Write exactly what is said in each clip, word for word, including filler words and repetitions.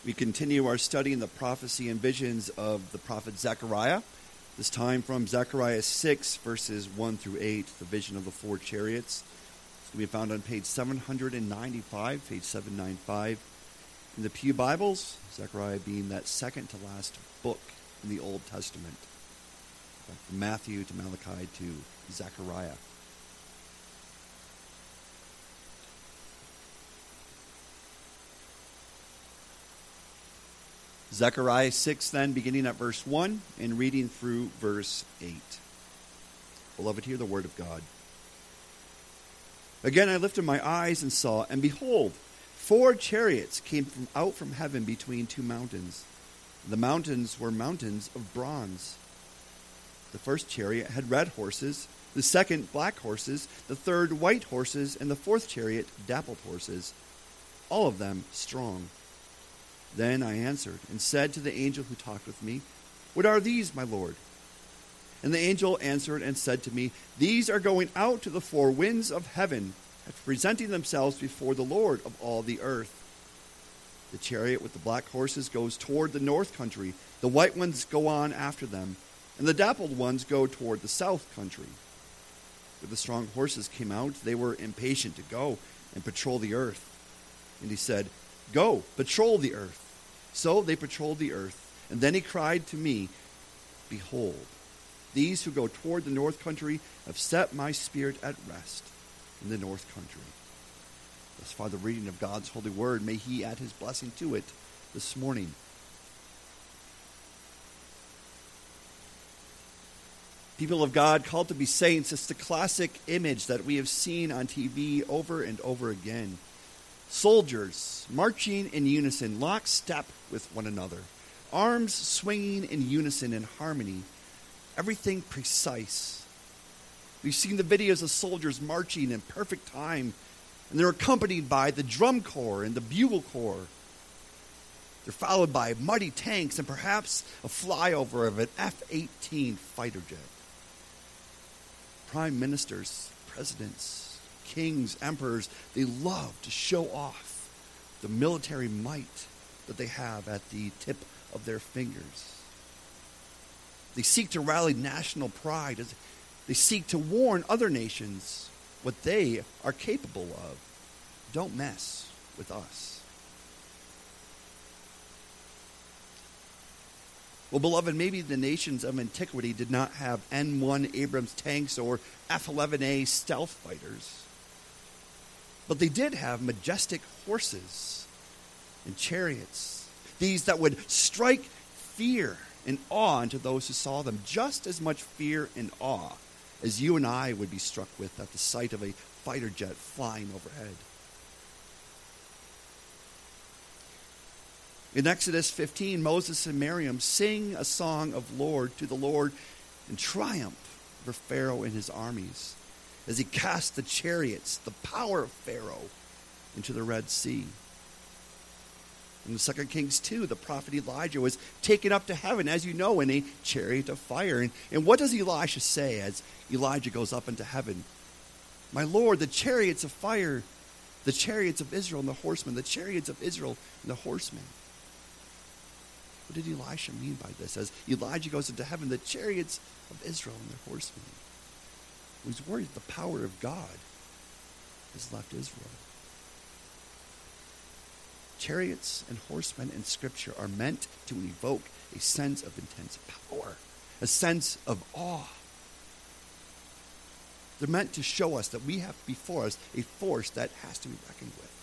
We continue our study in the prophecy and visions of the prophet Zechariah, this time from Zechariah six, verses one through eight, the vision of the four chariots. It's going to be found on page seven ninety-five, page seven ninety-five. In the Pew Bibles, Zechariah being that second to last book in the Old Testament, from Matthew to Malachi to Zechariah. Zechariah six, then, beginning at verse one and reading through verse eight. Beloved, hear the word of God. Again I lifted my eyes and saw, and behold, four chariots came from out from heaven between two mountains. The mountains were mountains of bronze. The first chariot had red horses, the second black horses, the third white horses, and the fourth chariot dappled horses, all of them strong. Then I answered and said to the angel who talked with me, "What are these, my Lord?" And the angel answered and said to me, "These are going out to the four winds of heaven, presenting themselves before the Lord of all the earth. The chariot with the black horses goes toward the north country, the white ones go on after them, and the dappled ones go toward the south country." When the strong horses came out, they were impatient to go and patrol the earth. And he said, "Go, patrol the earth." So they patrolled the earth. And then he cried to me, "Behold, these who go toward the north country have set my spirit at rest in the north country." Thus far the reading of God's holy word. May he add his blessing to it this morning. People of God, called to be saints, it's the classic image that we have seen on T V over and over again. Soldiers marching in unison, lockstep with one another, arms swinging in unison in harmony, everything precise. We've seen the videos of soldiers marching in perfect time, and they're accompanied by the drum corps and the bugle corps. They're followed by mighty tanks and perhaps a flyover of an F eighteen fighter jet. Prime ministers, presidents, kings, emperors, they love to show off the military might that they have at the tip of their fingers. They seek to rally national pride as they seek to warn other nations what they are capable of. Don't mess with us. Well, beloved, maybe the nations of antiquity did not have N one Abrams tanks or F eleven A stealth fighters. But they did have majestic horses and chariots, these that would strike fear and awe into those who saw them, just as much fear and awe as you and I would be struck with at the sight of a fighter jet flying overhead. In Exodus fifteen, Moses and Miriam sing a song of Lord to the Lord in triumph over Pharaoh and his armies, as he cast the chariots, the power of Pharaoh, into the Red Sea. In the Second Kings two, the prophet Elijah was taken up to heaven, as you know, in a chariot of fire. And, and what does Elisha say as Elijah goes up into heaven? "My Lord, the chariots of fire, the chariots of Israel and the horsemen, the chariots of Israel and the horsemen." What did Elisha mean by this? As Elijah goes into heaven, the chariots of Israel and their horsemen. He was worried that the power of God has left Israel. Chariots and horsemen in Scripture are meant to evoke a sense of intense power, a sense of awe. They're meant to show us that we have before us a force that has to be reckoned with.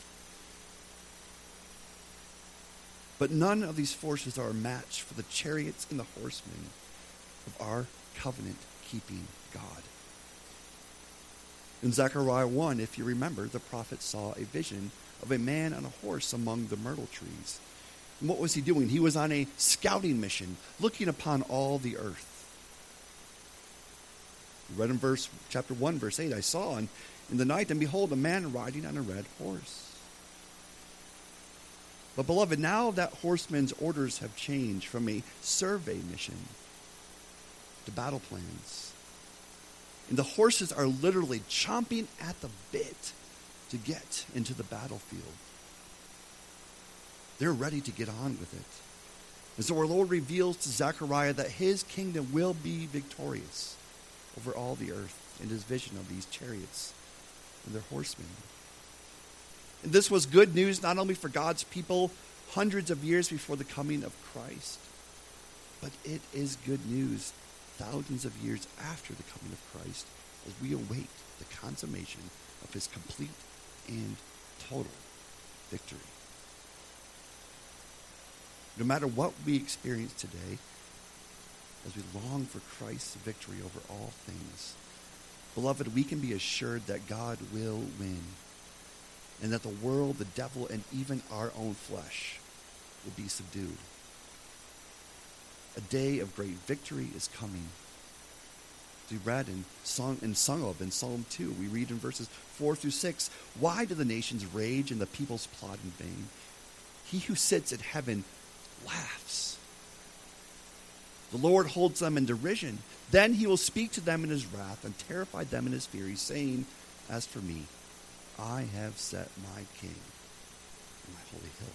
But none of these forces are a match for the chariots and the horsemen of our covenant-keeping God. In Zechariah one, if you remember, the prophet saw a vision of a man on a horse among the myrtle trees. And what was he doing? He was on a scouting mission, looking upon all the earth. We read in verse, chapter one, verse eight, "I saw in, in the night, and behold, a man riding on a red horse." But beloved, now that horseman's orders have changed from a survey mission to battle plans. And the horses are literally chomping at the bit to get into the battlefield. They're ready to get on with it. And so our Lord reveals to Zechariah that his kingdom will be victorious over all the earth in his vision of these chariots and their horsemen. And this was good news not only for God's people hundreds of years before the coming of Christ, but it is good news thousands of years after the coming of Christ as we await the consummation of his complete and total victory. No matter what we experience today, as we long for Christ's victory over all things, beloved, we can be assured that God will win, and that the world, the devil, and even our own flesh will be subdued. A day of great victory is coming. We read and sung, and sung of in Psalm two. We read in verses four through six, "Why do the nations rage and the peoples plot in vain? He who sits in heaven laughs. The Lord holds them in derision. Then he will speak to them in his wrath and terrify them in his fury, saying, as for me, I have set my king on my holy hill."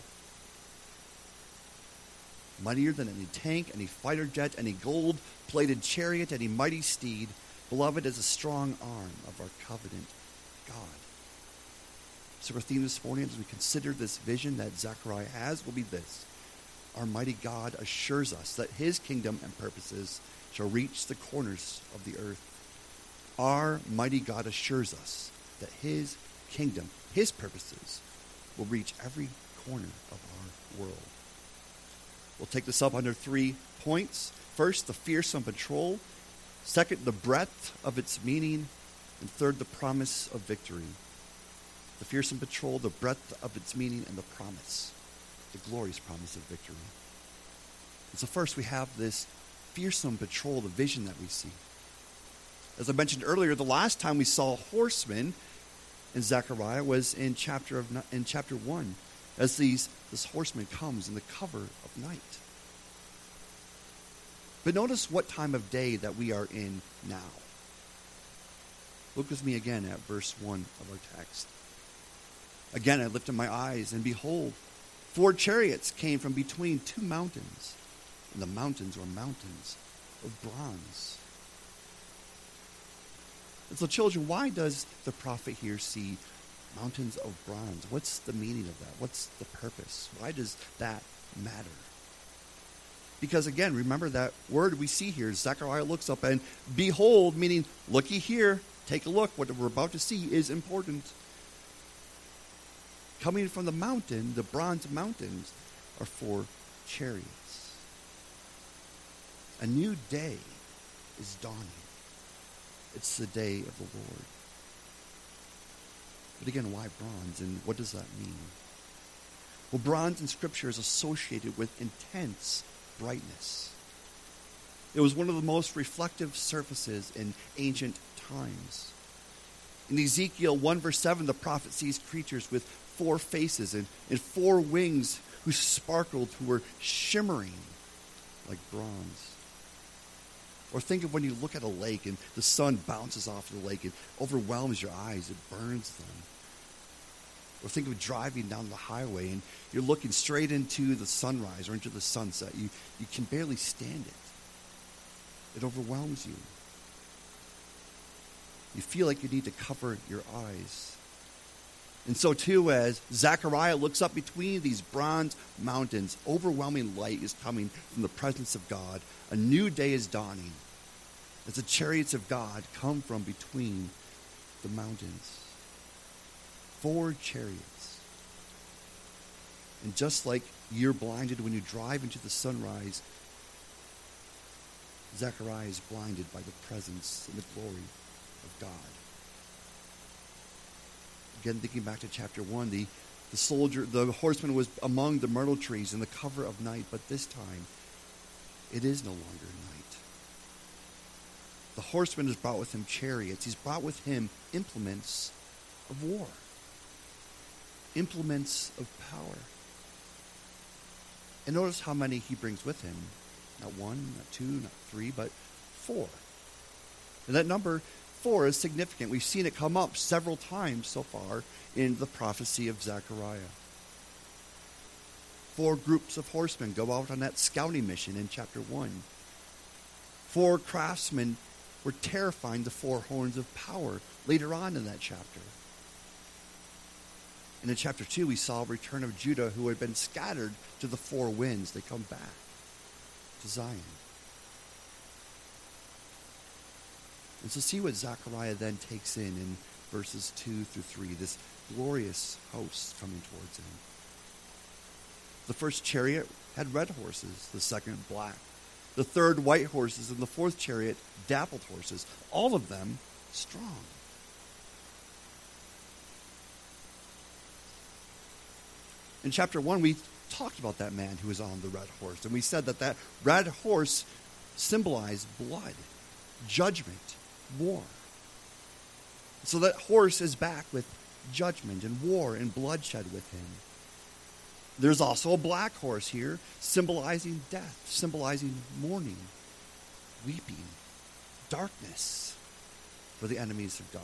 Mightier than any tank, any fighter jet, any gold-plated chariot, any mighty steed, beloved, is a strong arm of our covenant God. So our theme this morning, as we consider this vision that Zechariah has, will be this: our mighty God assures us that his kingdom and purposes shall reach the corners of the earth. Our mighty God assures us that his kingdom, his purposes, will reach every corner of our world. We'll take this up under three points. First, the fearsome patrol. Second, the breadth of its meaning. And third, the promise of victory. The fearsome patrol, the breadth of its meaning, and the promise, the glorious promise of victory. And so first we have this fearsome patrol, the vision that we see. As I mentioned earlier, the last time we saw horsemen in Zechariah was in chapter of in chapter one, as these this horseman comes in the cover of night. But notice what time of day that we are in now. Look with me again at verse one of our text. "Again I lifted my eyes, and behold, four chariots came from between two mountains, and the mountains were mountains of bronze." And so, children, why does the prophet here see mountains of bronze? What's the meaning of that? What's the purpose? Why does that matter? Because again, remember that word we see here, Zechariah looks up and behold, meaning looky here, take a look, what we're about to see is important. Coming from the mountain, the bronze mountains, are four chariots. A new day is dawning. It's the day of the Lord. But again, why bronze, and what does that mean? Well, bronze in Scripture is associated with intense brightness. It was one of the most reflective surfaces in ancient times. In Ezekiel one verse seven, the prophet sees creatures with four faces and, and four wings who sparkled, who were shimmering like bronze. Or think of when you look at a lake and the sun bounces off the lake. It overwhelms your eyes. It burns them. Or think of driving down the highway and you're looking straight into the sunrise or into the sunset. You, you can barely stand it. It overwhelms you. You feel like you need to cover your eyes. And so too, as Zechariah looks up between these bronze mountains, overwhelming light is coming from the presence of God. A new day is dawning as the chariots of God come from between the mountains. Four chariots. And just like you're blinded when you drive into the sunrise, Zechariah is blinded by the presence and the glory of God. Again, thinking back to chapter one, the, the soldier, the horseman was among the myrtle trees in the cover of night, but this time, it is no longer night. The horseman has brought with him chariots. He's brought with him implements of war. Implements of power. And notice how many he brings with him. Not one, not two, not three, but four. And that number four is significant. We've seen it come up several times so far in the prophecy of Zechariah. Four groups of horsemen go out on that scouting mission in chapter one. Four craftsmen were terrifying the four horns of power later on in that chapter. And in chapter two, we saw a return of Judah who had been scattered to the four winds. They come back to Zion. And so see what Zechariah then takes in in verses two through three, this glorious host coming towards him. The first chariot had red horses, the second black. The third white horses, and the fourth chariot dappled horses, all of them strong. In chapter one, we talked about that man who was on the red horse, and we said that that red horse symbolized blood, judgment, war. So that horse is back with judgment and war and bloodshed with him. There's also a black horse here, symbolizing death, symbolizing mourning, weeping, darkness for the enemies of God.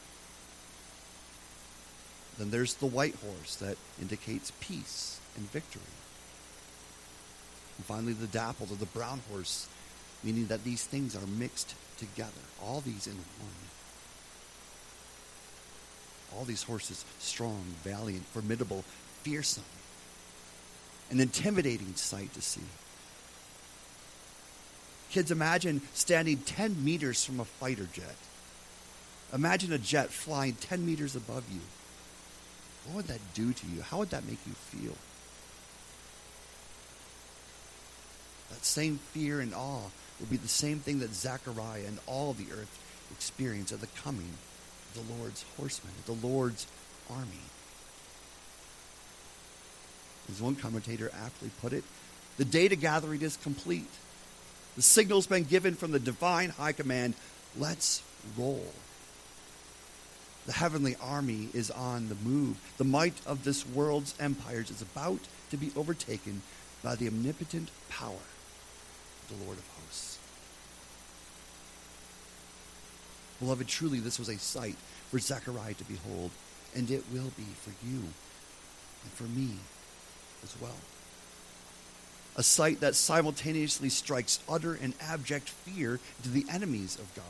Then there's the white horse that indicates peace and victory. And finally, the dappled, or the brown horse, meaning that these things are mixed together, all these in one. All these horses, strong, valiant, formidable, fearsome. An intimidating sight to see. Kids, imagine standing ten meters from a fighter jet. Imagine a jet flying ten meters above you. What would that do to you? How would that make you feel? That same fear and awe will be the same thing that Zechariah and all the earth experience at the coming of the Lord's horsemen, of the Lord's army. As one commentator aptly put it, the data gathering is complete. The signal's been given from the divine high command, let's roll. The heavenly army is on the move. The might of this world's empires is about to be overtaken by the omnipotent power of the Lord of hosts. Beloved, truly this was a sight for Zechariah to behold, and it will be for you and for me as well. A sight that simultaneously strikes utter and abject fear to the enemies of God,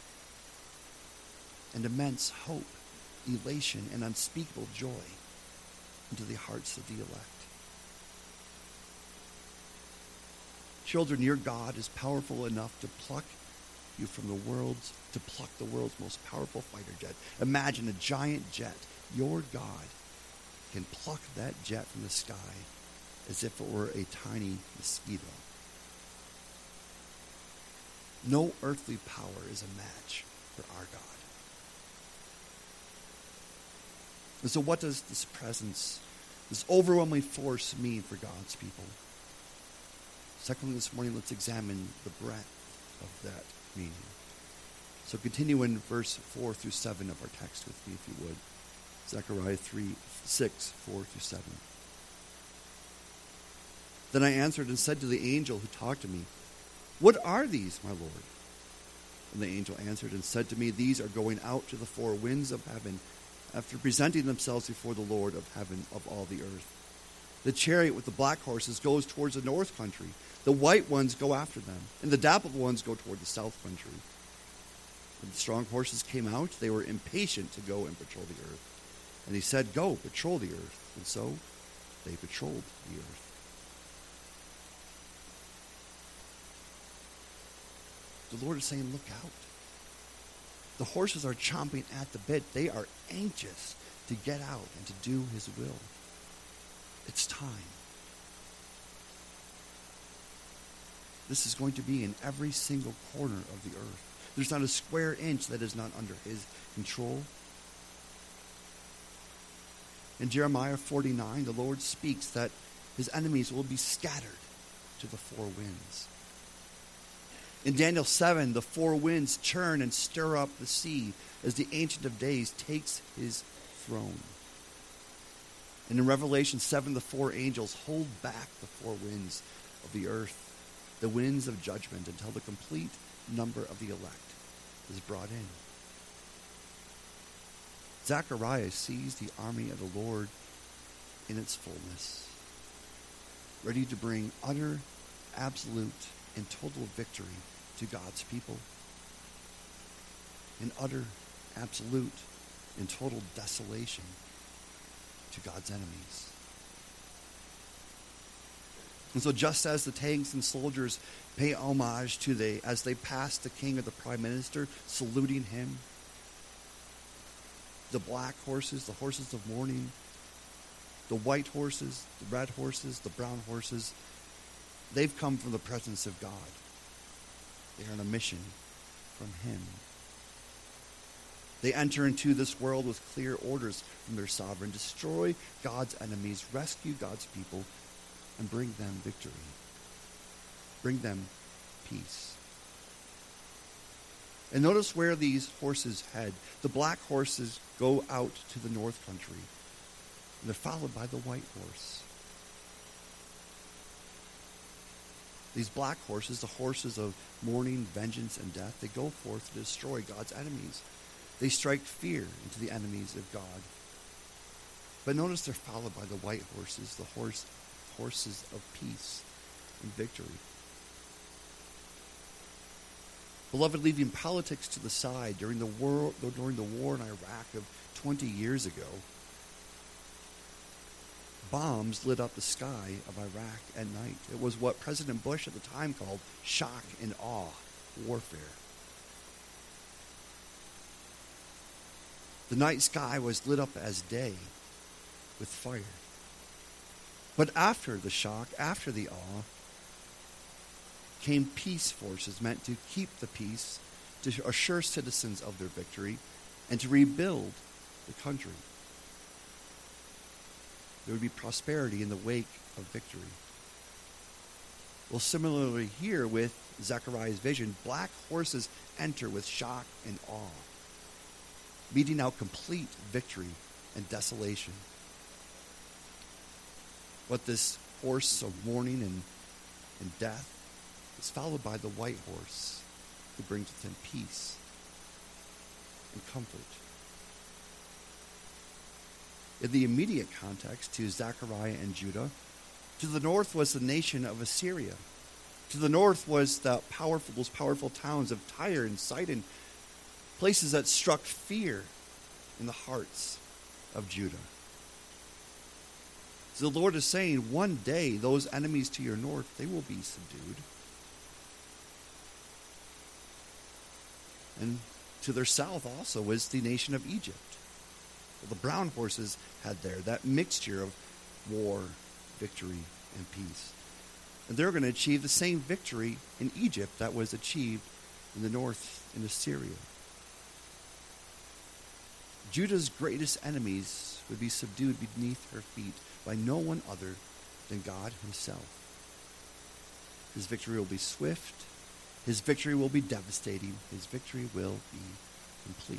and immense hope, elation, and unspeakable joy into the hearts of the elect. Children, your God is powerful enough to pluck you from the world's, to pluck the world's most powerful fighter jet. Imagine a giant jet. Your God can pluck that jet from the sky as if it were a tiny mosquito. No earthly power is a match for our God. And so what does this presence, this overwhelming force mean for God's people? Secondly, this morning, let's examine the breadth of that meaning. So continue in verse four through seven of our text with me, if you would. Zechariah three, six, four through seven. Then I answered and said to the angel who talked to me, what are these, my Lord? And the angel answered and said to me, these are going out to the four winds of heaven after presenting themselves before the Lord of heaven of all the earth. The chariot with the black horses goes towards the north country. The white ones go after them, and the dappled ones go toward the south country. When the strong horses came out, they were impatient to go and patrol the earth. And he said, go, patrol the earth. And so they patrolled the earth. The Lord is saying, look out. The horses are chomping at the bit. They are anxious to get out and to do his will. It's time. This is going to be in every single corner of the earth. There's not a square inch that is not under his control. In Jeremiah forty-nine, the Lord speaks that his enemies will be scattered to the four winds. In Daniel seven, the four winds churn and stir up the sea as the Ancient of Days takes his throne. And in Revelation seven, the four angels hold back the four winds of the earth, the winds of judgment, until the complete number of the elect is brought in. Zechariah sees the army of the Lord in its fullness. ready to bring utter, absolute, and total victory to God's people. And utter, absolute, and total desolation to God's enemies. And so just as the tanks and soldiers pay homage to the, as they pass the king or the prime minister, saluting him, the black horses, the horses of mourning, the white horses, the red horses, the brown horses, they've come from the presence of God. They're on a mission from him. They enter into this world with clear orders from their sovereign. Destroy God's enemies, rescue God's people, and bring them victory. Bring them peace. And notice where these horses head. The black horses go out to the north country. And they're followed by the white horse. These black horses, the horses of mourning, vengeance, and death, they go forth to destroy God's enemies. They strike fear into the enemies of God. But notice they're followed by the white horses, the horse, horses of peace and victory. Beloved, leaving politics to the side during the war, during the war in Iraq of twenty years ago, bombs lit up the sky of Iraq at night. It was what President Bush at the time called shock and awe warfare. The night sky was lit up as day with fire. But after the shock, after the awe, came peace forces meant to keep the peace, to assure citizens of their victory, and to rebuild the country. There would be prosperity in the wake of victory. Well, similarly here with Zechariah's vision, black horses enter with shock and awe, meting out complete victory and desolation. But this horse of mourning and, and death is followed by the white horse, who brings with him peace and comfort. In the immediate context to Zechariah and Judah, to the north was the nation of Assyria. To the north was the powerful, those powerful towns of Tyre and Sidon, places that struck fear in the hearts of Judah. So the Lord is saying, one day those enemies to your north, they will be subdued. And to their south also was the nation of Egypt. Well, the brown horses had there that mixture of war, victory, and peace. And they're going to achieve the same victory in Egypt that was achieved in the north in Assyria. Judah's greatest enemies would be subdued beneath her feet by no one other than God himself. His victory will be swift. His victory will be devastating. His victory will be complete.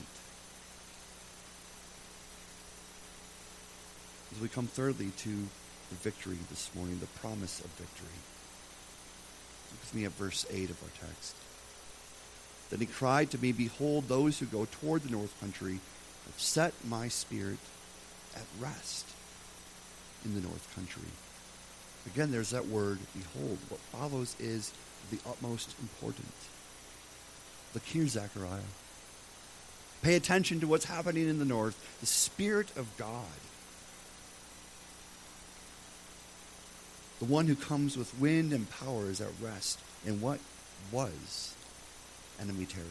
As we come thirdly to the victory this morning, the promise of victory. Look with me at verse eight of our text. Then he cried to me, behold, those who go toward the north country have set my spirit at rest in the north country. Again, there's that word, behold. What follows is the utmost important. Look here, Zechariah. Pay attention to what's happening in the north. The Spirit of God, the one who comes with wind and power, is at rest in what was enemy territory.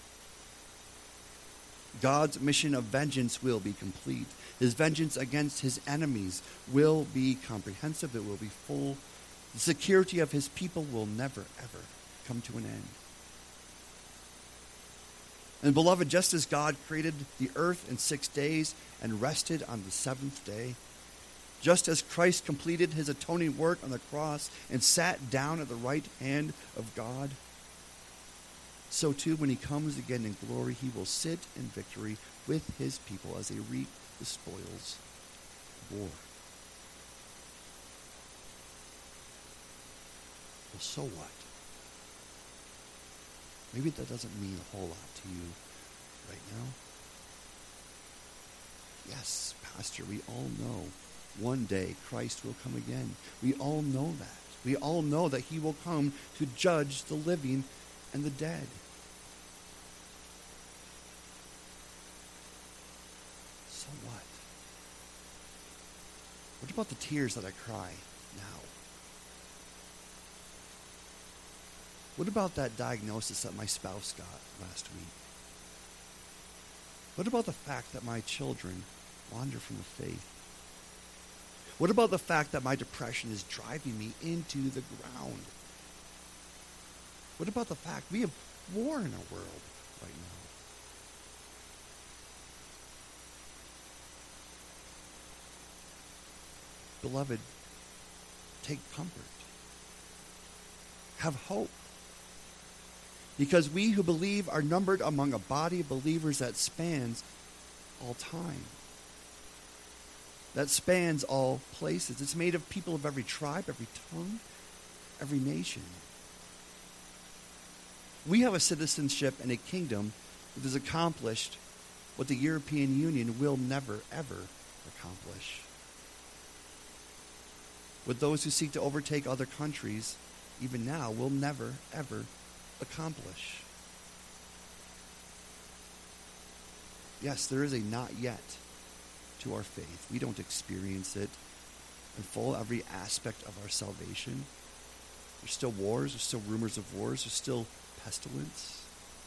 God's mission of vengeance will be complete. His vengeance against his enemies will be comprehensive. It will be full. The security of his people will never, ever come to an end. And beloved, just as God created the earth in six days and rested on the seventh day, just as Christ completed his atoning work on the cross and sat down at the right hand of God, so too when he comes again in glory, he will sit in victory with his people as they reap the spoils of war. Well, so what? Maybe that doesn't mean a whole lot to you right now. Yes, Pastor, we all know one day Christ will come again. We all know that. We all know that he will come to judge the living and the dead. So what? What about the tears that I cry now? What about that diagnosis that my spouse got last week? What about the fact that my children wander from the faith? What about the fact that my depression is driving me into the ground? What about the fact we have war in our world right now? Beloved, take comfort. Have hope. Because we who believe are numbered among a body of believers that spans all time. That spans all places. It's made of people of every tribe, every tongue, every nation. We have a citizenship and a kingdom that has accomplished what the European Union will never, ever accomplish. What those who seek to overtake other countries, even now, will never, ever accomplish. Yes, there is a not yet to our faith. We don't experience it in full, every aspect of our salvation. There's still wars, there's still rumors of wars, there's still pestilence.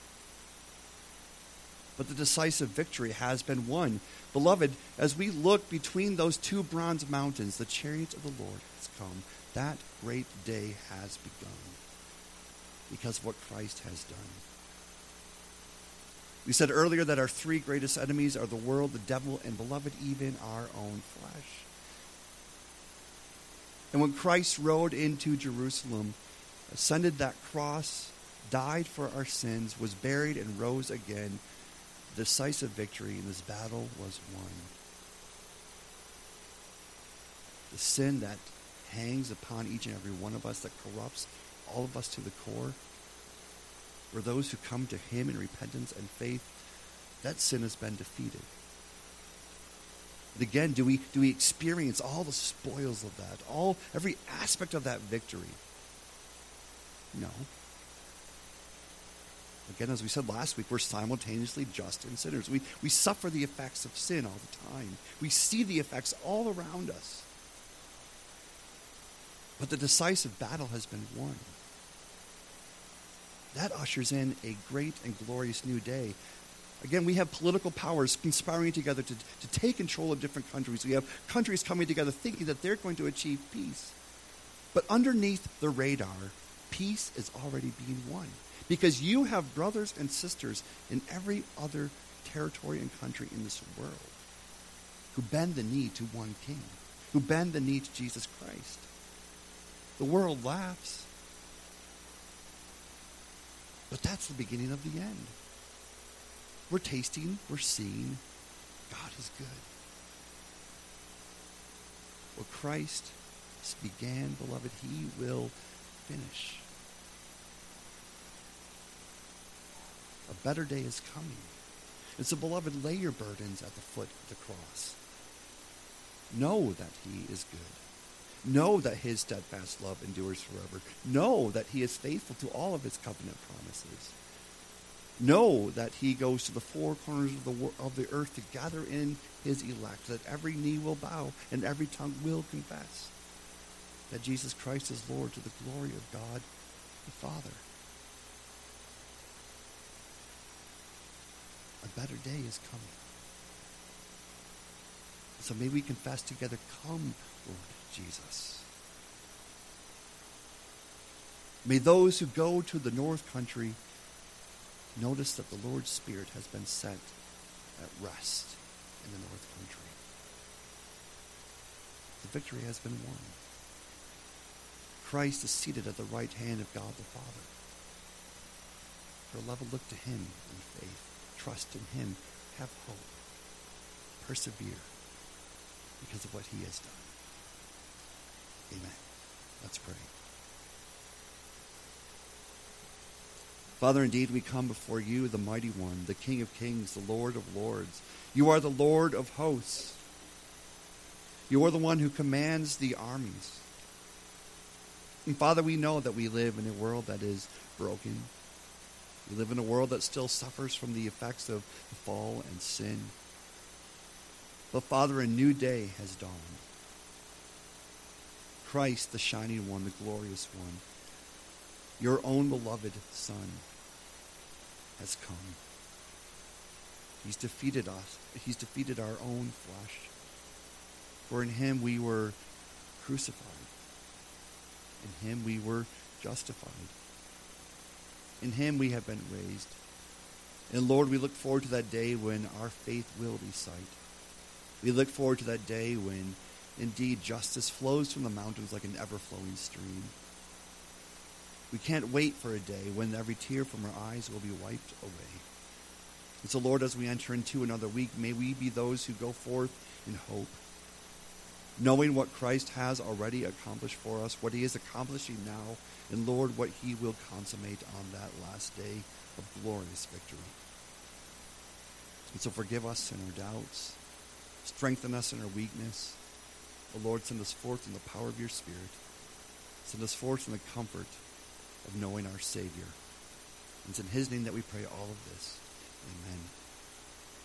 But the decisive victory has been won. Beloved, as we look between those two bronze mountains, the chariot of the Lord has come. That great day has begun because of what Christ has done. We said earlier that our three greatest enemies are the world, the devil, and, beloved, even our own flesh. And when Christ rode into Jerusalem, ascended that cross, died for our sins, was buried, and rose again, the decisive victory in this battle was won. The sin that hangs upon each and every one of us, that corrupts all of us to the core, for those who come to him in repentance and faith, that sin has been defeated. And again, do we do we experience all the spoils of that, all every aspect of that victory? No. Again, as we said last week, we're simultaneously just and sinners. We we suffer the effects of sin all the time. We see the effects all around us. But the decisive battle has been won. That ushers in a great and glorious new day. Again, we have political powers conspiring together to, to take control of different countries. We have countries coming together thinking that they're going to achieve peace. But underneath the radar, peace is already being won. Because you have brothers and sisters in every other territory and country in this world who bend the knee to one king, who bend the knee to Jesus Christ. The world laughs. But that's the beginning of the end. We're tasting, we're seeing, God is good. What Christ began, beloved, he will finish. A better day is coming. And so, beloved, lay your burdens at the foot of the cross. Know that he is good. Know that his steadfast love endures forever. Know that he is faithful to all of his covenant promises. Know that he goes to the four corners of the, of the earth to gather in his elect, that every knee will bow and every tongue will confess that Jesus Christ is Lord, to the glory of God the Father. A better day is coming. So may we confess together, come, Lord Jesus. May those who go to the north country notice that the Lord's Spirit has been set at rest in the north country. The victory has been won. Christ is seated at the right hand of God the Father. For a level, look to him in faith. Trust in him. Have hope. Persevere because of what he has done. Amen. Let's pray. Father, indeed, we come before you, the mighty one, the King of kings, the Lord of lords. You are the Lord of hosts. You are the one who commands the armies. And Father, we know that we live in a world that is broken. We live in a world that still suffers from the effects of the fall and sin. But Father, a new day has dawned. Christ, the shining one, the glorious one, your own beloved Son, has come. He's defeated us. He's defeated our own flesh. For in him we were crucified. In him we were justified. In him we have been raised. And Lord, we look forward to that day when our faith will be sight. We look forward to that day when indeed justice flows from the mountains like an ever-flowing stream. We can't wait for a day when every tear from our eyes will be wiped away. And so, Lord, as we enter into another week, may we be those who go forth in hope, knowing what Christ has already accomplished for us, what he is accomplishing now, and, Lord, what he will consummate on that last day of glorious victory. And so forgive us in our doubts. Strengthen us in our weakness. O Lord, send us forth in the power of your Spirit. Send us forth in the comfort of knowing our Savior. And it's in his name that we pray all of this. Amen.